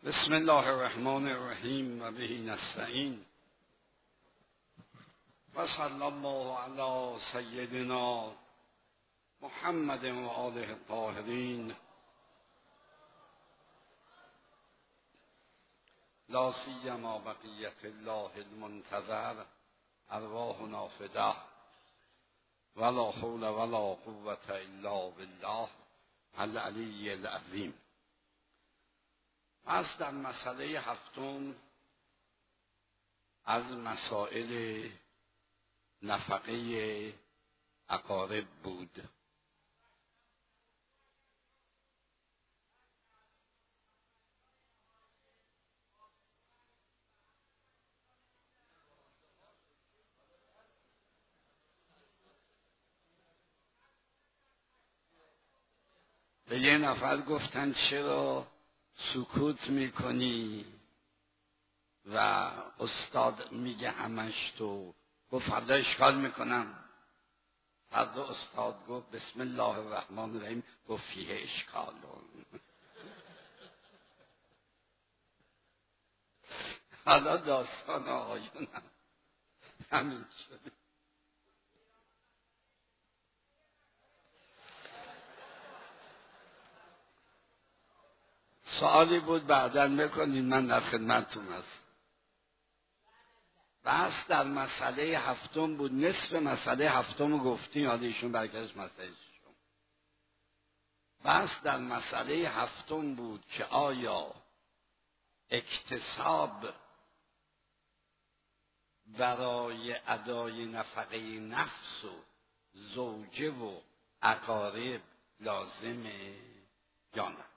بسم الله الرحمن الرحیم و به نستعین و صلی الله علی سیدنا محمد و آله الطاهرین لا سیما بقیت الله المنتظر ارواحنا فداه ولا حول ولا قوة الا بالله العلی العظیم. پس در مسئله هفتم از مسائل نفقه اقارب بود. به یه نفر گفتن چرا سکوت میکنی و استاد میگه همش تو. گفت فردا اشکال میکنم. فردا استاد گفت بسم الله الرحمن الرحیم، گفت فیه اشکال. حالا داستان آقایونم همین شده. سوالی بود بعداً بکنید، من در خدمتتون هستم. بحث در مسئله هفتم بود. نصف مسئله هفتم رو گفتیم، حالا ایشون برگشت مسئله ششم. بحث در مسئله هفتم بود که آیا اکتساب برای ادای نفقه نفس و زوجه و اقارب لازمه یا نه؟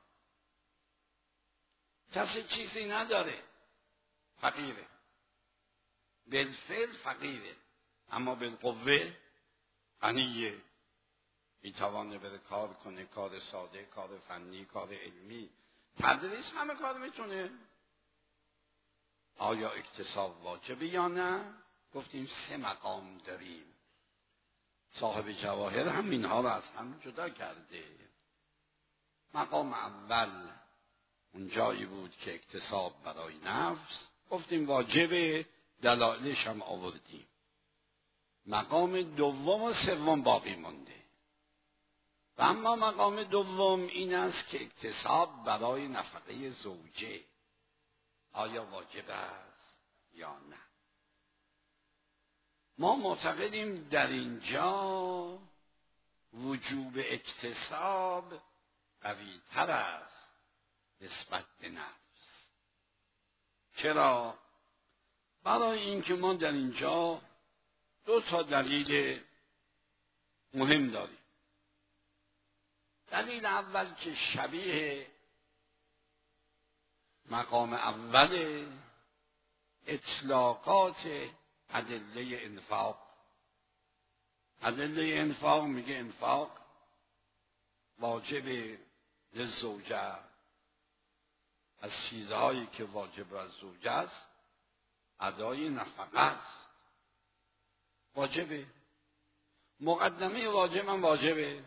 کسی چیزی نداره، فقیره، بالفعل فقیره، اما بالقوه غنیه، میتوانه بره کار کنه، کار ساده، کار فنی، کار علمی، تدریس، همه کار میتونه. آیا اکتساب واجبه یا نه؟ گفتیم 3 مقام داریم. صاحب جواهر هم اینها رو از هم جدا کرده. مقام اول اون جایی بود که اکتساب برای نفس، گفتیم واجبه، دلایلش هم آوردیم. مقام دوم و سوم باقی مونده. و اما مقام دوم این است که اکتساب برای نفقه زوجه آیا واجب است یا نه؟ ما معتقدیم در اینجا وجوب اکتساب قوی تر است نسبت به نفس. چرا؟ برای اینکه ما در اینجا 2 دلیل مهم داریم. دلیل اول که شبیه مقام اول اطلاقات ادله انفاق. ادله انفاق میگه انفاق واجب للزوجه، از چیزهایی که واجب از زوجه است ادای نفقه است. واجبه، مقدمه واجب هم واجبه.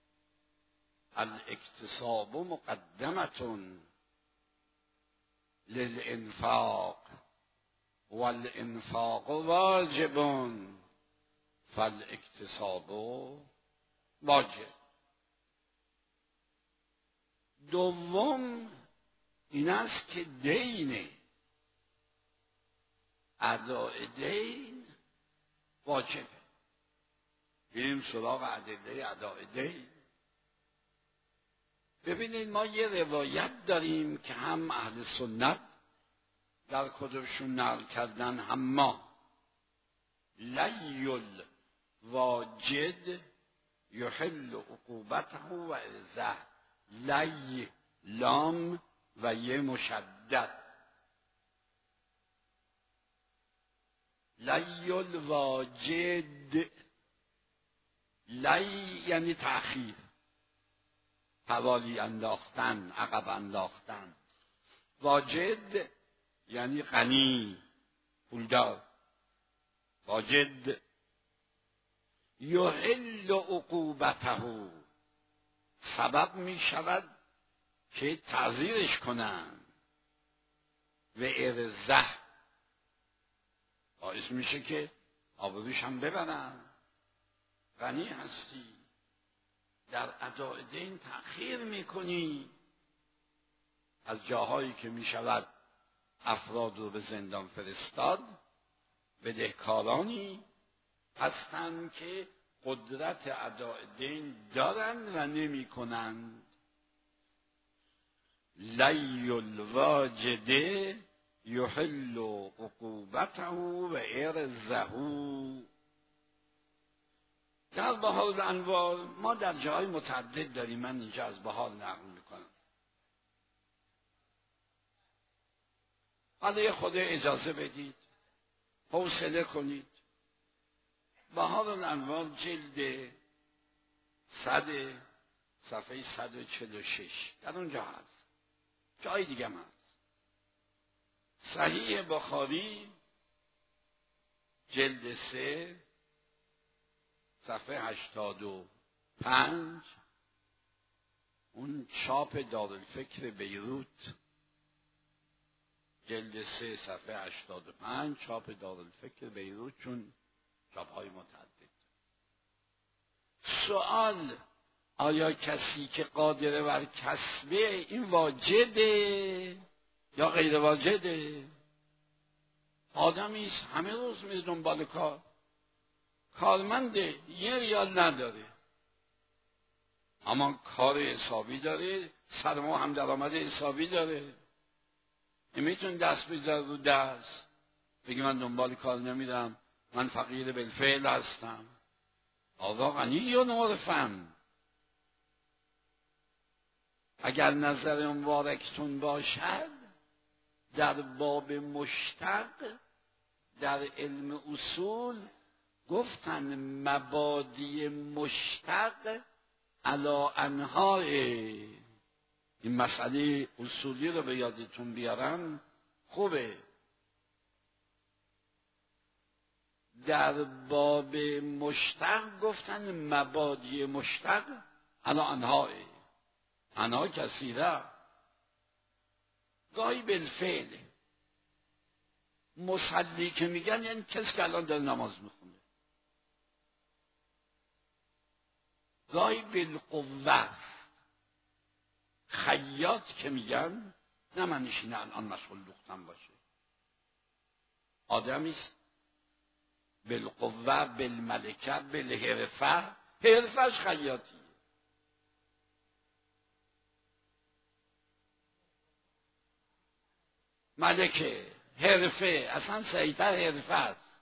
الاکتساب مقدمتون للانفاق والانفاق واجبون فالاکتساب واجب. دوم این است که دین، اداء دین واجبه. بریم سراغ ادله اداء دین. ببینید ما یه روایت داریم که هم اهل سنت در کتبشون نقل کردن، هم ما. لیل واجد یحل عقوبته و ارزه. لی لام و یه مشدد. لیل واجد، لی یعنی تأخیر، حوالی انداختن، عقب انداختن. واجد یعنی غنی، پولدار. واجد یحل عقوبته، سبب می شود که تعزیرش کنن. و ارزه باعث میشه که آبروش هم ببرن. غنی هستی، در اداء دین تأخیر میکنی، از جاهایی که میشود افراد رو به زندان فرستاد، بدهکارانی هستند که قدرت اداء دین دارند و نمی کنند. لی الواجد یحل عقوبته و ارزه. در بهار الانوار ما در جاهای متعدد داریم، من اینجا از بهار نقل میکنم. حالا خود اجازه بدید، حوصله کنید. بهار الانوار جلد 100 صفحه 146 در اونجا هست، جای دیگه هم هست. صحیح بخاری جلد 3 صفحه 85، اون چاپ دارالفکر بیروت، جلد 3 صفحه 85 چاپ دارالفکر بیروت، چون چاپ‌های متعدد. سوال: آیا کسی که قادر بر کسبه این واجده یا غیر واجده؟ آدمی است همه روز میره دنبال کار، کارمنده، 1 ریال نداره اما کار حسابی داره، سر ماه هم درآمد حسابی داره. میتونه دست بذاره رو دست بگه من دنبال کار نمیرم، من فقیر بالفعل هستم. آقا غنی یا نورفن؟ اگر نظر مبارکتون باشد، در باب مشتق در علم اصول گفتن مبادی مشتق علی انواع. این مسئله اصولی رو به یادتون بیارم خوبه. در باب مشتق گفتن مبادی مشتق علی انواع، انواع کثیره. گاهی بالفعل مصلی که میگن یعنی کسی که الان داره نماز میخونه، گاهی بالقوه. خیاط که میگن نه معنیش اینه الان مشغول دوختن باشه، آدمیست بالقوه بالملکه بالحرفه، حرفش خیاطی. ملکه حرفه، اصلا سریعتر حرفه است.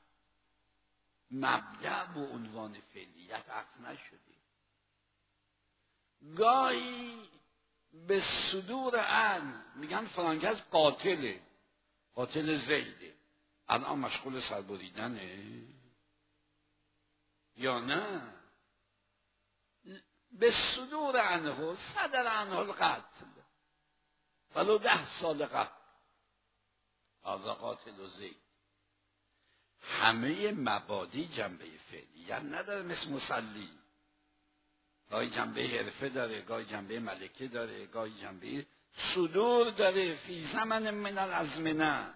مبدأ و عنوان فعلیت عقد نشده. گاهی به صدور عن میگن فلان کس قاتله، قاتل زیده، الان مشغول سربریدنه یا نه؟ به صدور عنه، صدر عنه القتل ولو 10 سال قبل، هذا قاتل و زید. همه مبادی جنبه فعلیت نداره، مثل مصلی گاهی جنبه حرفه داره، گاهی جنبه ملکه داره، گاهی جنبه صدور داره. فی زمن من الازمنه.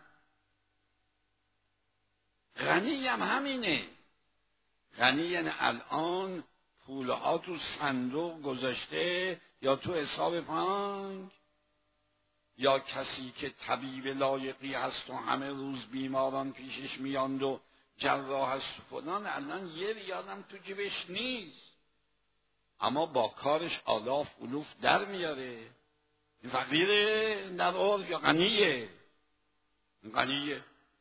غنی هم همینه. غنی یعنی الان پولها تو صندوق گذاشته یا تو حساب بانک، یا کسی که طبیب لایقی هست و همه روز بیماران پیشش میاند و جراح هست فلان، الان 1 ریال هم تو جیبش نیست اما با کارش آلاف الوف در میاره. این فقیره در عرف یا غنیه؟ غنیه.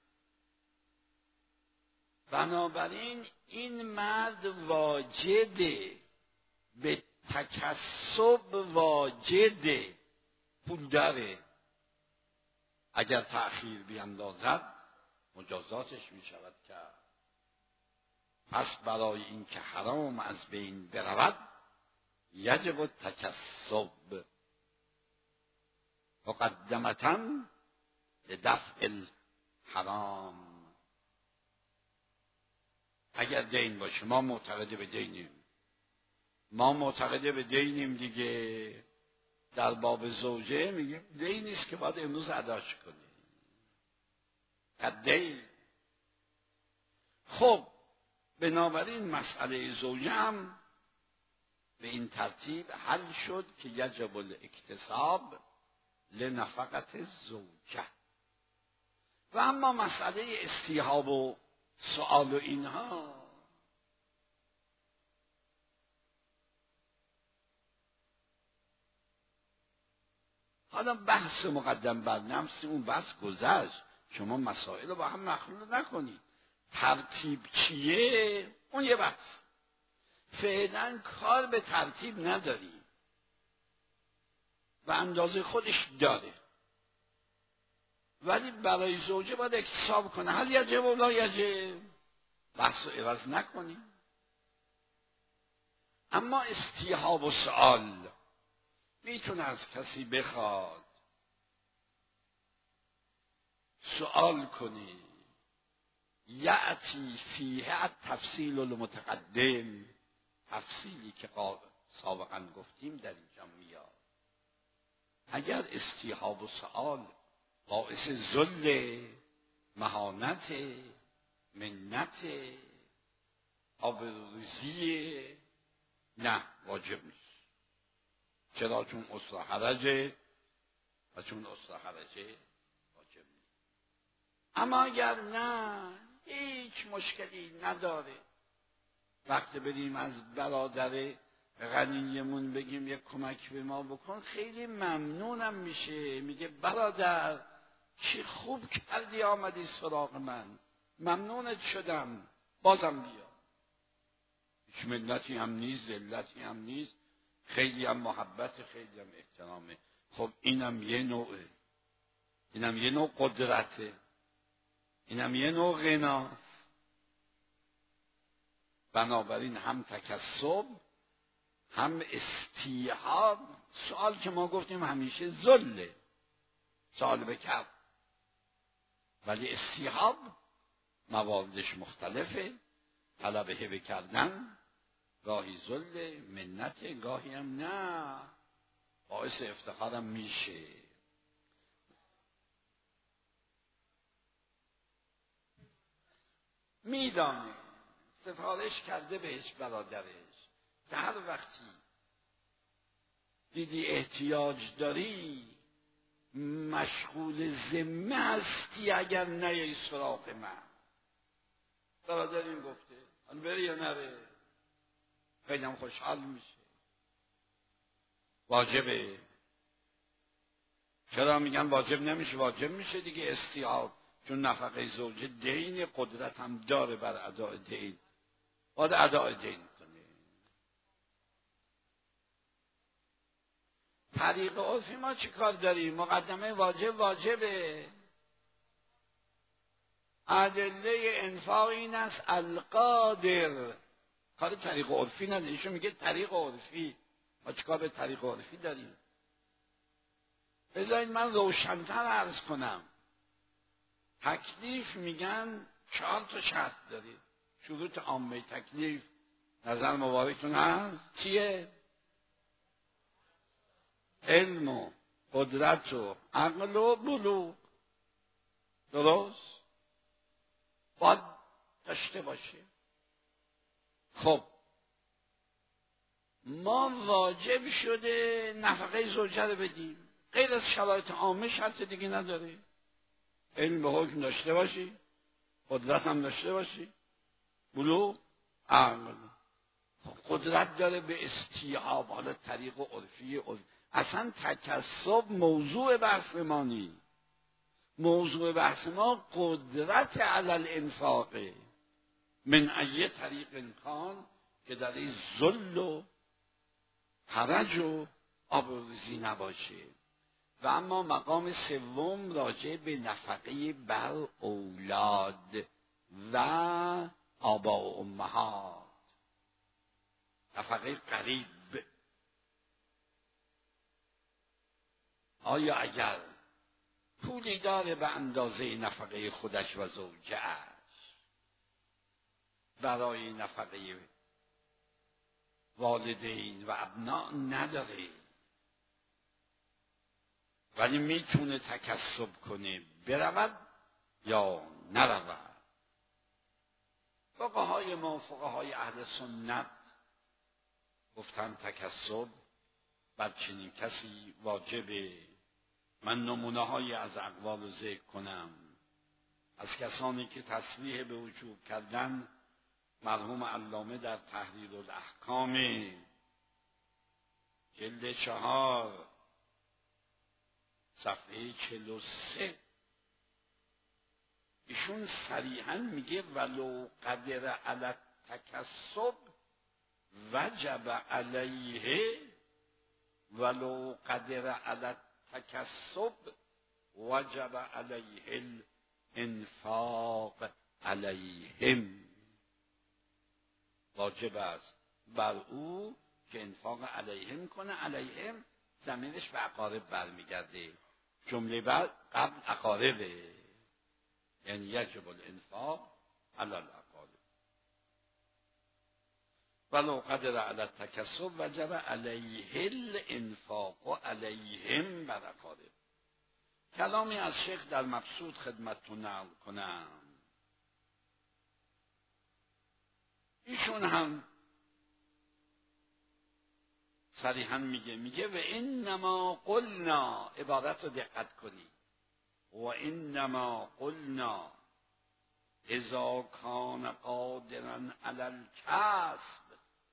بنابراین این مرد واجده، به تکسب واجده، پول داره. اگر تأخیر بیندازد مجازاتش می شود کرد. پس برای این که حرام از بین برود یجب التکسب مقدمتاً لدفع الحرام. اگر دین باشه، ما معتقد به دینیم، دیگه در باب زوجه میگیم دینیست که باید امروز اداش کنی. قدی. خب بنابراین مسئله زوجه هم به این ترتیب حل شد که یجب الاکتساب لنفقت زوجه. و اما مسئله استیحاب و سؤال و اینها حالا بحث مقدم بر نفس اون بحث گذشت، شما مسائل رو با هم مخلوط نکنید. ترتیب چیه اون یه بحث، فعلا کار به ترتیب نداری و اندازه خودش داره، ولی برای زوجه باید اکتساب کنه. هل یجب و لا یجب، بحث رو عوض نکنیم. اما استیحاب و سؤال میتونه از کسی بخواد سؤال کنه، یأتی فیه التفصیل المتقدم، تفصیلی که سابقا گفتیم در اینجا میاد. اگر استیحاب و سؤال باعث ذل، مهانت، منت، آبروریزی، نه واجب نیست. چرا؟ چون اسره حرجه و چون اسره حرجه واجب نیست. اما اگر نه هیچ مشکلی نداره، وقتی بریم از برادر غنیمون بگیم یک کمک به ما بکن، خیلی ممنونم میشه، میگه برادر چی خوب کردی آمدی سراغ من، ممنونت شدم، بازم بیا. هیچ منتی هم نیست، ذلتی هم نیست، خیلی هم محبت، خیلی هم احترامه. خب اینم یه نوعه، اینم یه نوع قدرته، اینم یه نوع غناست. بنابراین هم تکسب هم استیحاب. سوال که ما گفتیم همیشه ذله، سوال بکر، ولی استیحاب مواردش مختلفه. طلب هبه کردن گاهی ذل، منت، گاهی هم نه، باعث افتخارم میشه. میدانه سفارش کرده بهش برادرش که هر وقتی دیدی احتیاج داری مشغول ذمه هستی اگر نیایی سراغ من. برادر این گفته آن بره یا نره، خیلی هم خوشحال میشه. واجبه. چرا میگن واجب نمیشه؟ واجب میشه دیگه استیحاب، چون نفقه زوجه دین، قدرت هم داره بر اداء دین، باید اداء دین کنه. طریق عرفی ما چی کار داریم؟ مقدمه واجب واجبه. ادله انفاق این است القادر، کار طریق عرفی نداره. ایشون میگه طریق عرفی، ما چی کار به طریق عرفی داریم؟ بذارید من روشن‌تر عرض کنم. تکلیف میگن 4 تا شرط داره. شروط عامه تکلیف نظر مبارکتون هست چیه؟ علم و قدرت و عقل و بلوغ. درست؟ باید داشته باشه. خب ما واجب شده نفقه زوجه رو بدیم، غیر از شرایط عامه شرط دیگه نداره. علم به حکم داشته باشی، قدرت هم داشته باشی، بلوغ، عقل. قدرت داره به استیحاب، حالا طریق عرفی. اصلا تکسب موضوع بحث ما نیست. موضوع بحث ما قدرت علی الانفاقه من ای طریق کان، که در این ذل و حرج و آبروریزی نباشه. و اما مقام سوم راجع به نفقه بر اولاد و آبا و امهات، نفقه قریب. آیا اگر پولی داره به اندازه نفقه خودش و زوجه‌اش برای نفقه والدین و ابناء نداره، ولی میتونه تکسب کنه، برود یا نرود. فقهای ما، فقهای اهل سنت گفتن تکسب بر چنین کسی واجبه. من نمونه‌هایی از اقوال رو ذکر کنم از کسانی که تصریح به وجوب کردن. مرحوم علامه در تحریر الاحکام جلد 4 صفحه 43 ایشون صریحا میگه ولو قدر علی التکسب وجب علیه، ولو قدر علی التکسب وجب علیه الانفاق علیهم. واجب است بر او که انفاق علیهم کنه. علیهم ضمیرش به اقارب برمیگرده، جمله بعد قبل اقاربه، یعنی یجب الانفاق علی الاقارب. ولو قدر علی التکسب وجب علیه الانفاق علیهم بر اقارب. کلامی از شیخ در مبسوط خدمتتون نقل کنم. ایشون هم صریحا میگه و انما قلنا، عبارت رو دقت کنید، و انما قلنا اذا کان قادرا علی الکسب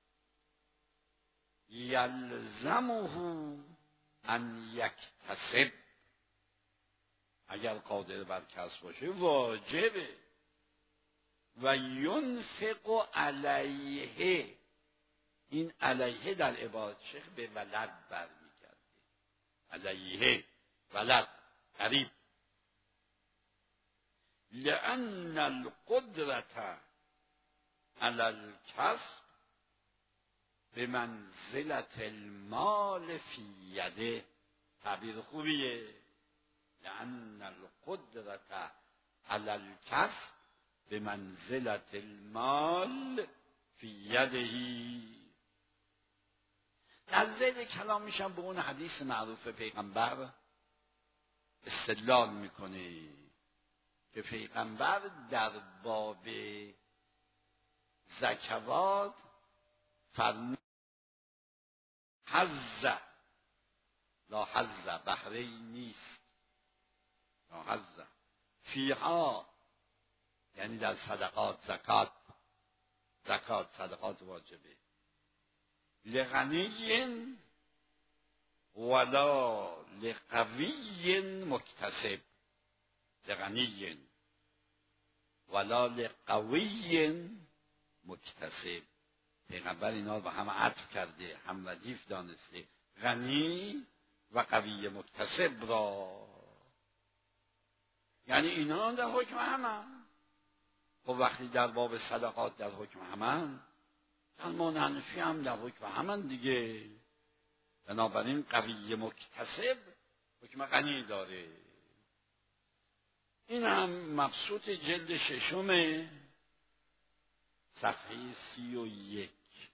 یلزمه ان یکتسب. اگر قادر بر کسب باشه واجبه. و ینفق علیه، این علیه در عبارت شیخ به ولد برمیگرده. علیه ولد قریب. لأن القدرة علی الکسب بمنزلة المال فی یده. تعبیر خوبیه. لأن القدرة علی الکسب بمنزلة المال فی یده. در ذیل کلام میشم به اون حدیث معروف پیغمبر استدلال میکنه که پیغمبر در باب زکوات فرمود حظ، لا حظ بهره نیست، لا حظ فیها، یعنی در صدقات، زکات صدقات واجبه، لغنی ولا لقوی مکتسب. لغنی ولا لقوی مکتسب. پیغمبر اینا رو به هم عطف کرده، هم ردیف دانسته، غنی و قوی مکتسب را. یعنی اینا در حکم همن. خب وقتی در باب صدقات در حکم همن، سلمان حنفی هم در حکم همن دیگه. بنابراین قوی مکتسب حکم غنی داره. این هم مبسوط جلد 6 صفحه 31.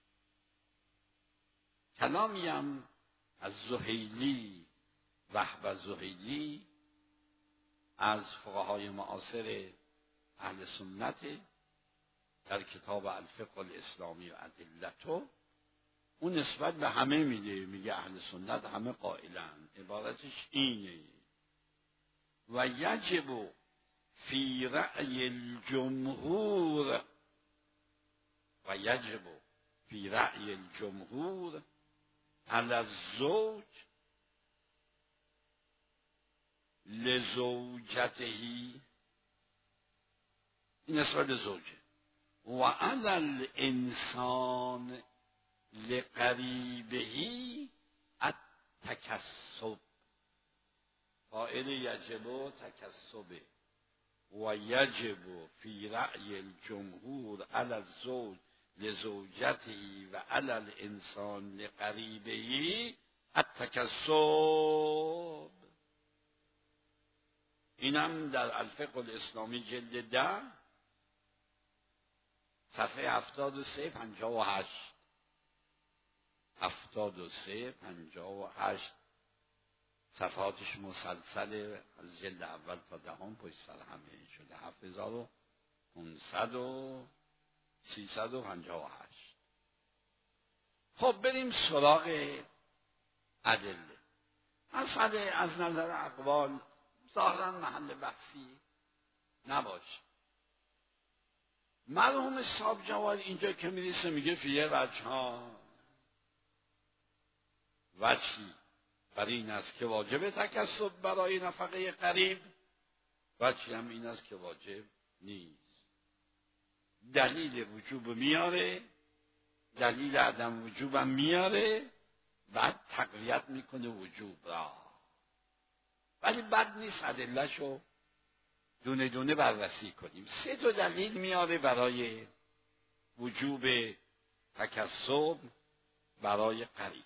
کلامی هم از زهیلی، وهب زهیلی، از فقهای معاصر اهل سنت، در کتاب الفقه الاسلامی و ادلته. اون نسبت به همه میگه اهل سنت همه قائلن. عبارتش اینه: و یجب فی رأی الجمهور، و یجب فی رأی الجمهور علی الزوج لزوجته، این نسبت زوجه، و علی الانسان لقریبه التکسب. فاعل یجب تکسبه. و یجب فی رأی الجمهور علی الزوج لزوجته و علی الانسان لقریبه التکسب. اینم در الفقه الاسلامی جلد 10 صفحه 73 58. 73 58 صفحاتش مسلسل از جلد اول تا دهم پشت سر همه شده 7358. خب بریم سراغ ادله. مسئله از نظر اقوال ظاهرا محل بحثی نباشه. مرحوم صاحب جواد اینجا که میرسه میگه فیه وجه ها، وجهی بر این است که واجب تکسب برای نفقه قریب، وجهی هم این است که واجب نیست. دلیل وجوب میاره، دلیل عدم وجوب هم میاره، بعد تقویت میکنه وجوب را. ولی بد نیست ادله‌شو دونه دونه بررسی کنیم. 3 تا دلیل میاره برای وجوب تکسب برای قریب.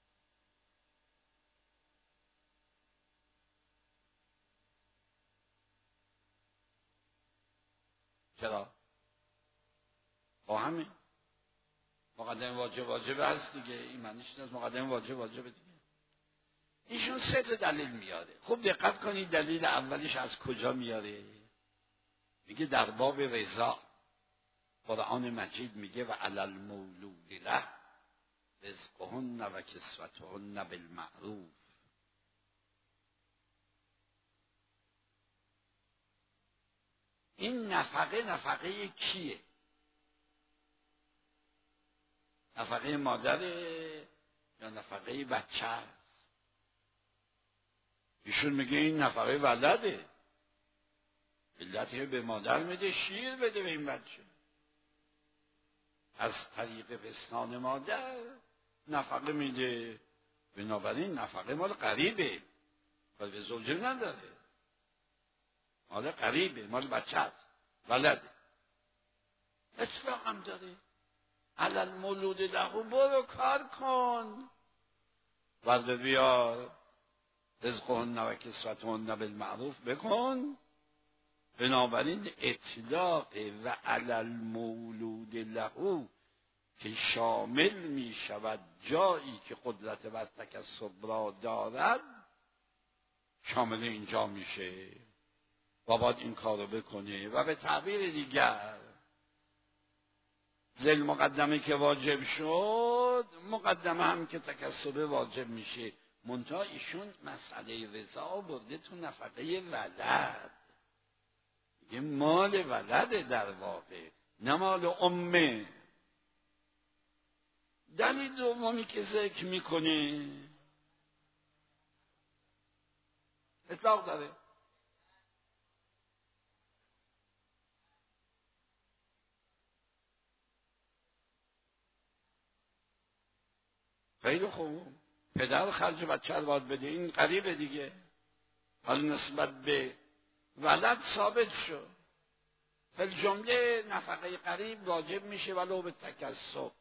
چرا؟ با همین مقدم واجب هست دیگه، این معنیش این است مقدم واجب دیگه. ایشون 3 تا دلیل میاره. خوب دقت کنید دلیل اولش از کجا میاره. میگه در باب رضا قرآن مجید میگه و علی المولود له رزقهن و کسوتهن بالمعروف. این نفقه کیه؟ نفقه مادره یا نفقه بچه است؟ ایشون میگه این نفقه ولده. علتی به مادر میده شیر بده به این بچه، از طریق پستان مادر نفقه میده، بنابراین نفقه مال قریبه، ولی به زوجه نداره، مال قریبه، مال بچه است، ولده. اطلاق هم داره. علل مولود له، برو کار کن ورده بیار رزقهن و کسوتهن بالمعروف بکن. بنابراین اطلاق و علل مولود له که شامل می شود جایی که قدرت بر تکسب را دارد شامل اینجا میشه و باید این کارو بکنه. و به تعبیر دیگر ذل مقدمه که واجب شد، مقدمه هم که تکسب واجب میشه. منتها ایشون مسئله رضا برده تو نفقه ولد، یه مال ولده در واقع، نه مال امه. دلیل دومی که ذکر میکنه اطلاق داره. خیلی خوب، پدر خرج بچه رو باید بده، این قریبه دیگه. حالا نسبت به ولد ثابت شد، فی جمله نفقه قریب واجب میشه ولو به تکسب.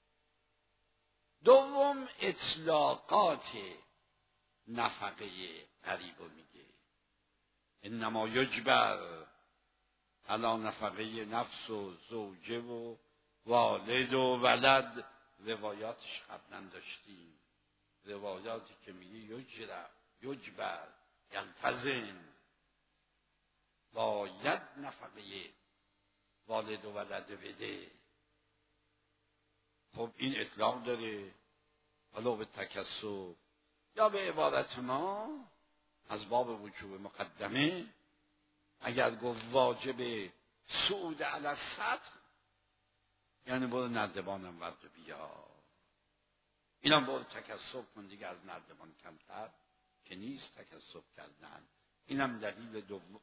دوم اطلاقات نفقه قریب رو میگه. انما یجبر علی نفقه نفس و زوجه و والد و ولد. روایاتش قبلا داشتیم، روایاتی که میگه یجبر یلتزم، باید نفقه والد و ولد بده. خب این اطلاق داره ولو به تکسب، یا به عبارت ما از باب وجوب مقدمه اگر گفت واجب صعود علی السطح یعنی برو نردبانم ورد بیا، اینم برو تکسب کن دیگه، از نردبان کمتر که نیست تکسب کردن. اینم دلیل دوم.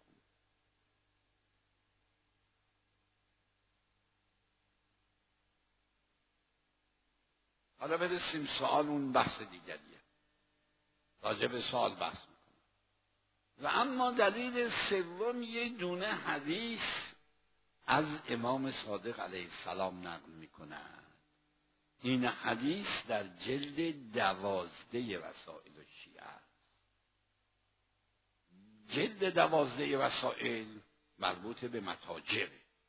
حالا برسیم سوال، اون بحث دیگریه، راجع به سوال بحث میکنم. و اما دلیل سوم یه دونه حدیث از امام صادق علیه السلام نقل میکنن. این حدیث در جلد 12 وسائل الشیعه است. جلد 12 وسائل مربوط به متاجر،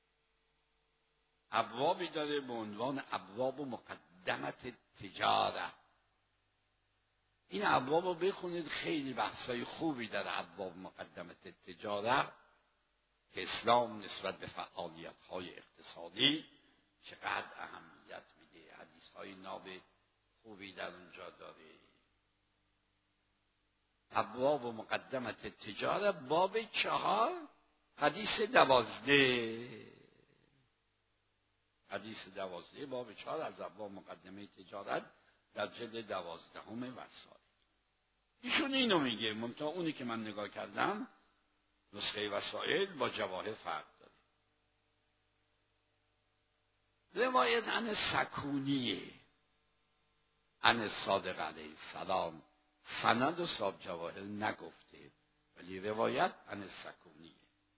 ابوابی داره به عنوان ابواب مقدمت تجاره. این ابواب رو بخونید، خیلی بحثای خوبی در ابواب مقدمه تجارت که اسلام نسبت به فعالیت‌های اقتصادی چقدر اهمیت میده. حدیث‌های ناب خوبی در اونجا داره. ابواب مقدمه تجارت باب 4 حدیث 12. حدیث 12 باب 4 از ابواب مقدمه تجارت در جلد 12 وسائل. ایشون اینو میگه، منتها اونی که من نگاه کردم نسخه وسائل با جواهر فرق داره. روایت عن سکونیه عن صادق علیه السلام، سند و صاحب جواهر نگفته، ولی روایت عن سکونیه.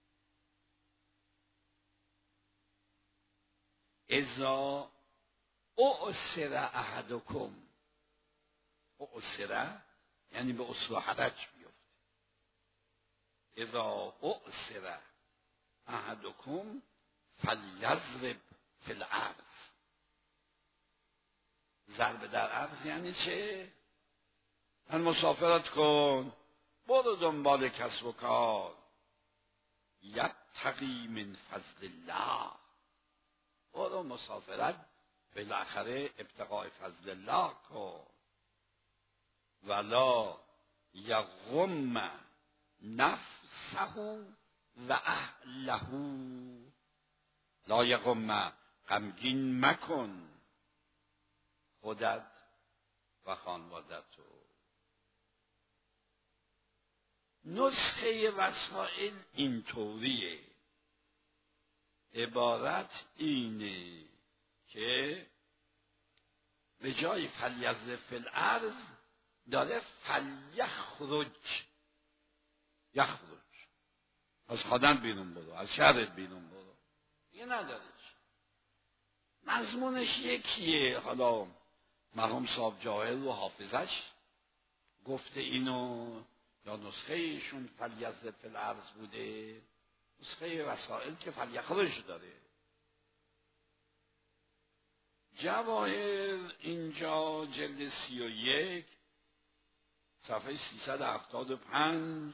اذا اعسر احدکم، اعسر یعنی به اصل و حرج بیفته. اذا اعسر احدکم فلیضرب فی الارض. ضرب در عرض یعنی چه؟ من مسافرت کن، برو دنبال کسب و کار، یبتغی من فضل الله، برو مسافرت بالاخره ابتغاء فضل الله کن. ولا یغم نفسه و اهله، لا یغم، غمگین مکن خودت و خانوادت رو. نسخه وسائل اینطوریه، عبارت اینه که به جای فلیضرب فی الارض داره فلیخرج، یخرج، از خانه‌ات بیرون برو، از شهرت بیرون برو، دیگه نداره. مضمونش یکیه. حالا مرحوم صاحب جواهر و حافظش گفته اینو، یا نسخه ایشون فلیضرب فی الارض بوده، نسخه وسائل که فلیخرج داره. جواهر اینجا جلد 31 صفحه 375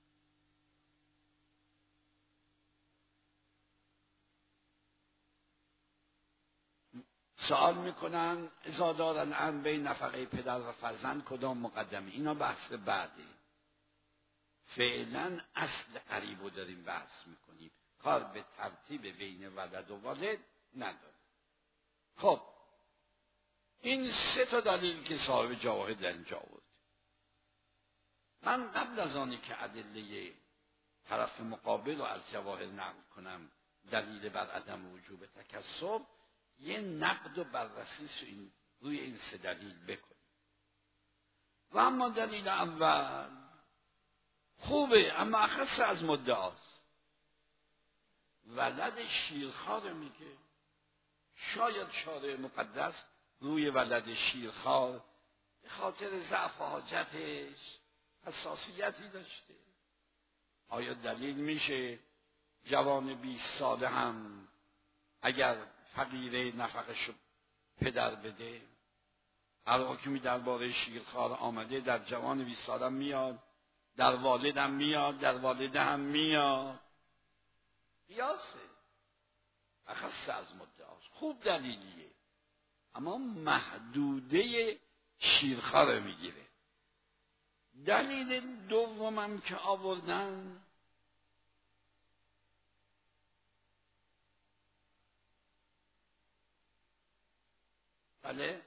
سوال میکنن اذا دارن عن بین نفقه پدر و فرزند کدام مقدمه؟ اینا بحث بعده. فعلا اصل قریبو داریم بحث میکنیم، کار به ترتیب بین ولد و والد نداره. خب این 3 دلیل که صاحب جواهر در اینجا آورد. من قبل از آنی که ادله طرف مقابل رو از جواهر نقل کنم، دلیل بر عدم وجوب تکسب، یه نقد و بررسی روی این 3 دلیل بکنیم. و اما دلیل اول خوبه اما اخص از مدعاست. ولد شیرخوار میگه، شاید شارع مقدس روی ولد شیرخوار به خاطر ضعف حاجتش حساسیتی داشته. آیا دلیل میشه جوان 20 ساله هم اگر فقیره نفقش پدر بده؟ هر حکمی درباره شیرخوار آمده در جوان 20 ساله میاد، در والد هم میاد، در والده هم میاد. قیاسه، اخص از مدعاست. خوب دلیلیه اما محدوده شیرخوار میگیره. دلیل دومم که آوردن بله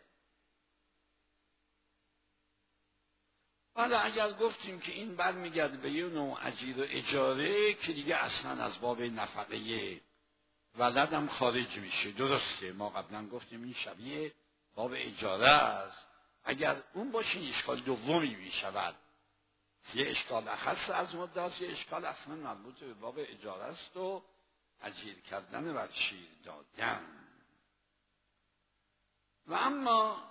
حالا اگر گفتیم که این برمیگرده به یه نوع اجیر و اجاره که دیگه اصلا از باب نفقه ولد هم خارج میشه. درسته، ما قبلا گفتیم این شبیه باب اجاره است. اگر اون باشه اشکال دومی میشود، یه اشکال اخص از مدت، یه اشکال اصلا مربوط به باب اجاره است و اجیر کردن و شیر دادن. و اما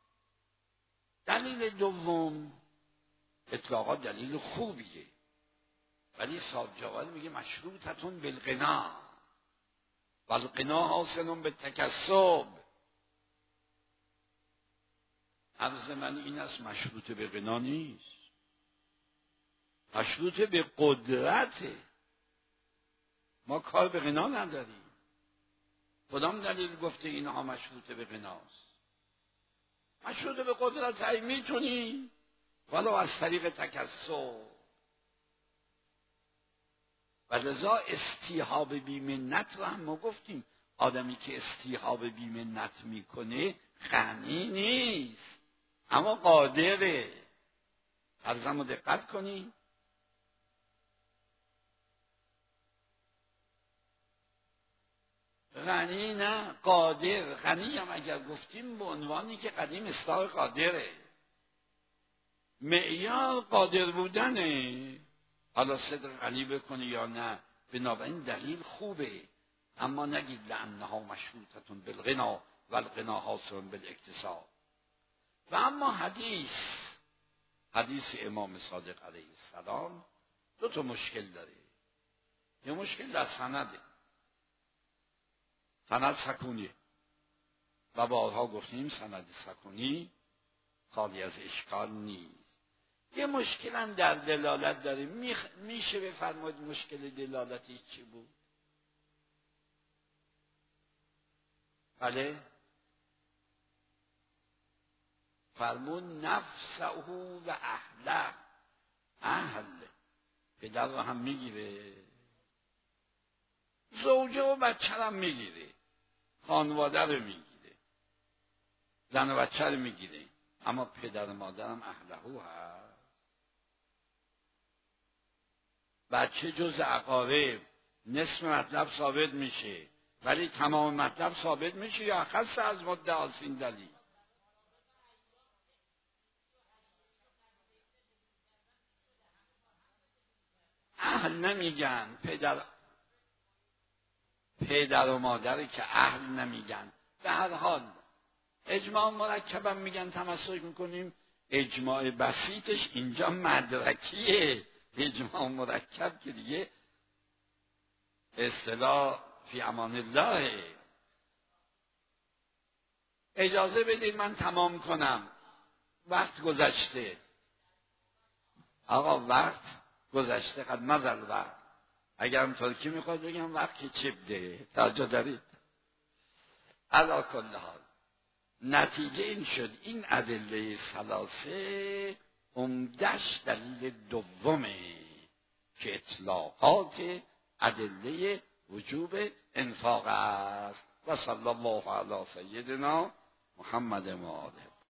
دلیل دوم اطلاقا دلیل خوبیه، ولی صاحب جواهر میگه مشروطتون بالغنا و الغنا حاصل به تکسب. عرض من این است مشروط به غنا نیست، مشروط به قدرته. ما کار به غنا نداریم. کدام دلیل گفته اینها مشروط به غناست؟ مشروط به قدرت های میتونی ولو از طریق تکسب. و لذا استیهاب بی‌منت رو هم ما گفتیم آدمی که استیهاب بی‌منت میکنه غنی نیست اما قادره. عرضمو دقت کنی. غنی نه قادر. غنی هم اگر گفتیم به عنوانی که قدیم اصطلاح قادره، معیار قادر بودنه. حالا صدق غنی بکنی یا نه، بنابراین دلیل خوبه، اما نگید لانها مشروطتون بالغنا و الغنا حاصل بالاکتساب. و اما حدیث امام صادق علیه السلام دو تا مشکل داره. یه مشکل در سنده، سند سکونی، و بارها گفتیم سند سکونی خالی از اشکال نیست. یه مشکل هم در دلالت داره. میشه بفرمایید مشکل دلالتی چی بود؟ بله فرمون نفسه و اهله. اهل پدر رو هم میگیره، زوجه و بچه هم میگیره، خانواده رو میگیره، زن و بچه رو میگیره، اما پدر و مادرم اهلهو هست. بچه جز عقارب نصف مطلب ثابت میشه ولی تمام مطلب ثابت میشه یا خاص از مدعا این دلیل. اهل نمیگن، پدر و مادری که اهل نمیگن. به هر حال اجماع مرکبم میگن تمسک میکنیم. اجماع بسیطش اینجا مدرکیه. اجماع مرکب که دیگه اصطلاح فی امان الله. اجازه بدید من تمام کنم، وقت گذشته. آقا وقت گذشته، قد مضى وقت. اگرم ترکی میخواد بگم وقت که چه بده، توجه دارید. علی کل حال نتیجه این شد این ادله ثلاثه عمدش دلیل دومه که اطلاقات ادله وجوب انفاق است. و صلی الله علی سیدنا محمد و آله.